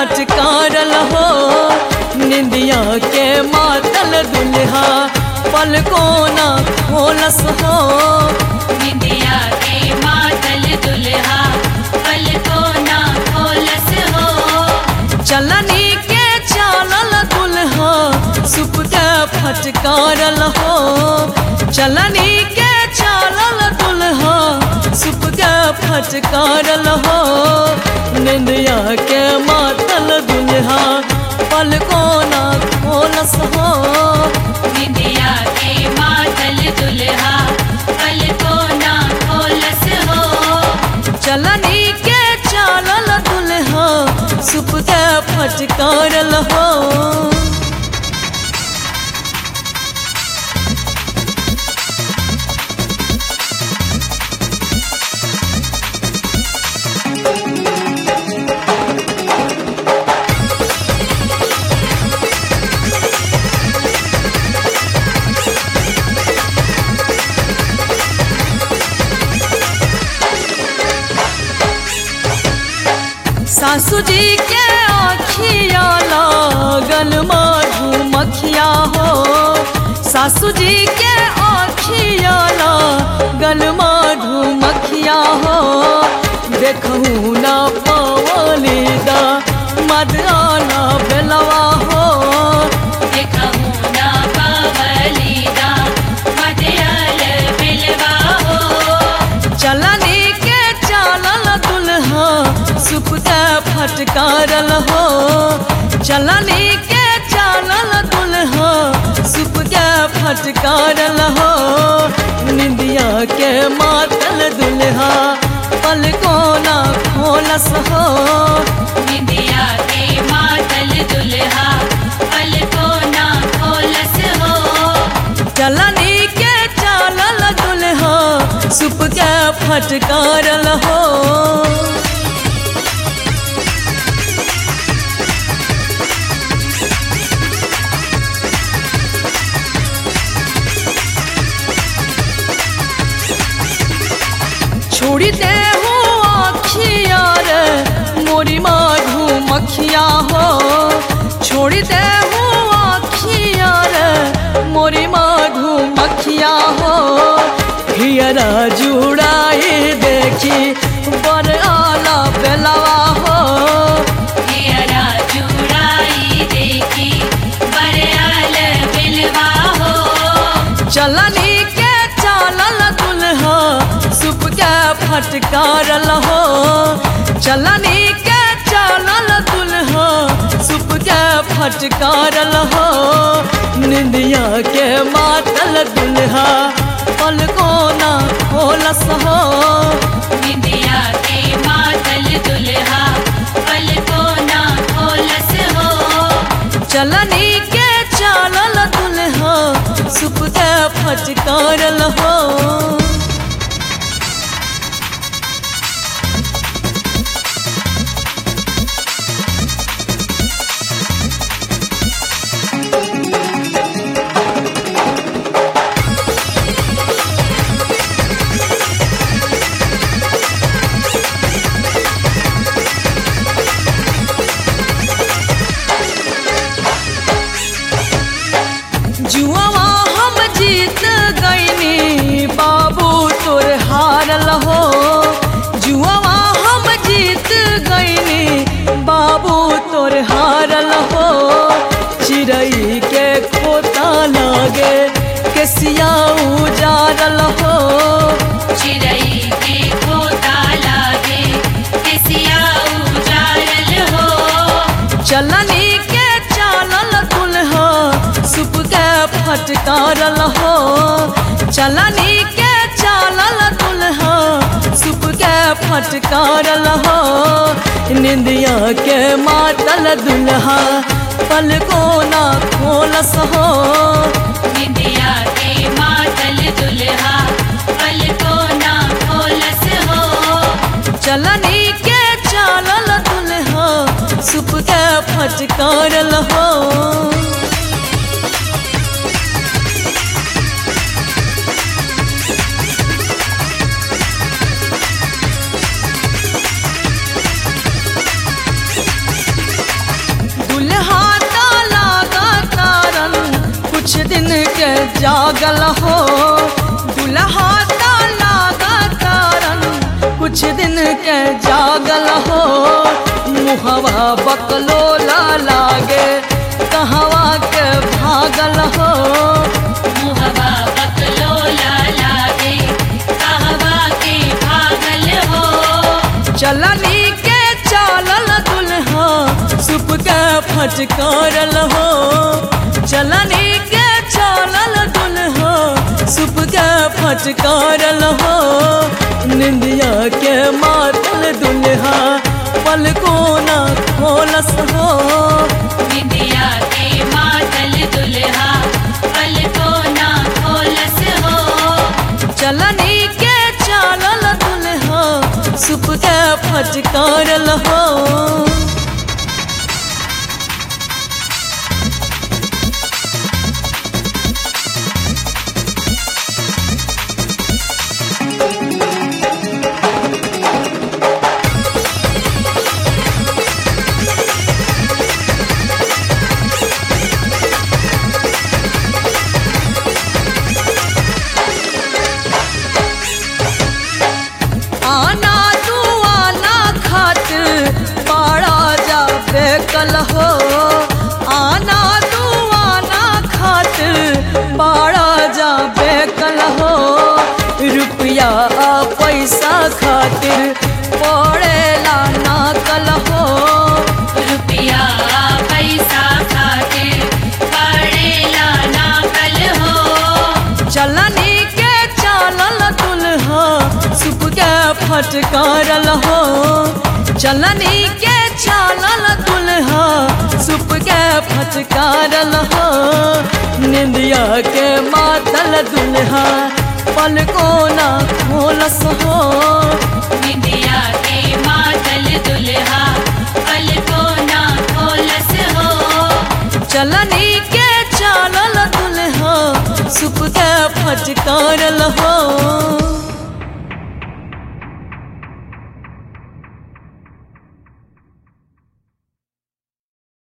फटकारल हो निंदिया के मातल दुल्हा पल को ना खोलस हो। निंदिया के मातल दुल्हा पल को ना खोलस हो। चलनी के चालल दुल्हा सुप के फटकारल हो। चलनी के चालल दुल्हा सुप के फटकारल हो निंदिया के मातल दुल्हा पल को ना खोलस हो। निंदिया के मातल दुल्हा पल को ना खोलस हो। चलनी के चालल दुल्हा सुप के फटकारल हो। सासू जी के आँखिया लागल मधुमक्खिया हो। सासू जी के आँखिया लागल मधुमक्खिया हो। देखूँ ना पवली दा मदआना बेलवा हो। देखूँ ना पवली दा मदआल बेलवा हो। चलनी के चालल दुल्हा सुप के फटकारल हो। चलनी के चालल दुल्हा सुप के फटकारल हो निंदिया के मातल दुल्हा पल को ना खोलस हो। निंदिया के मातल दुल्हा पल को ना खोलस हो। चलनी के चालल दुल्हा सुप के फटकारल हो। छोड़ी दे हो आँखिया रे मोरी मधुमक्खिया हो। छोड़ी दे हो आँखिया रे मोरी मधुमक्खिया हो। हियरा जुड़ाई देखी बर आला बेलवा हो। हियरा जुड़ाई देखी बर आल बेलवा हो। चलनी के चालल दुल्हा सुप के फटकारल हो। चलनी के चालल दुल्हा सुप के फटकारल हो निंदिया के मातल दुल्हा पल को ना खोलस हो। निंदिया के मातल दुल्हा पल को ना खोलस हो। चलनी के चालल दुल्हा सुप के फटकारल हो। जुआवा हम जीत गईनी बाबू तोर हारल हो। जुआवा हम जीत गईनी बाबू तोर हारल हो। चिड़ई के खोता लागे केसिया उजारल हो। चिड़ई के खोता लागे केसिया उजारल हो। चलनी के चालल दुल्हा सुप के फटकारल हो। चलनी के चालल दुल्हा सुप के फटकारल हो निंदिया के मातल दुल्हा पल को ना खोलस हो। निंदिया के मातल दुल्हा पल को ना खोलस हो। चलनी के चालल दुल्हा सुप के फटकारल हो। जागल हो दुल्हा ता लागा तारन कुछ दिन के जागल हो मुहवा बकलोला लागे कहवा के भागल हो मुहवा बकलोला लागे कहवा के भागल हो चलनी के चालल दुल्हा सुप के फटकारल हो चलनी के चालल दुल्हा सुप के फटकारल हो निंदिया के मातल दुल्हा पल को ना खोलस हो निंदिया के मातल दुल्हा पल को ना खोलस हो चलनी के चालल दुल्हा सुप के फटकारल हो आना तू आना खातिर पाड़ा जा बेकल हो आना तू आना खातिर पाड़ा जा बेकल हो रुपया पैसा खातिर पड़ेला ना कल हो रुपया पैसा खातिर पड़ेला ना कल हो चलनी के चालल दुल्हा सुप के फटकारल हो चलनी के चालल दुल्हा सुप के फटकारल हो निंदिया के मातल दुल्हा पल को ना खोलस हो निंदिया के मातल दुल्हा पल को ना खोलस हो चलनी के चालल दुल्हा सुप के फटकारल हो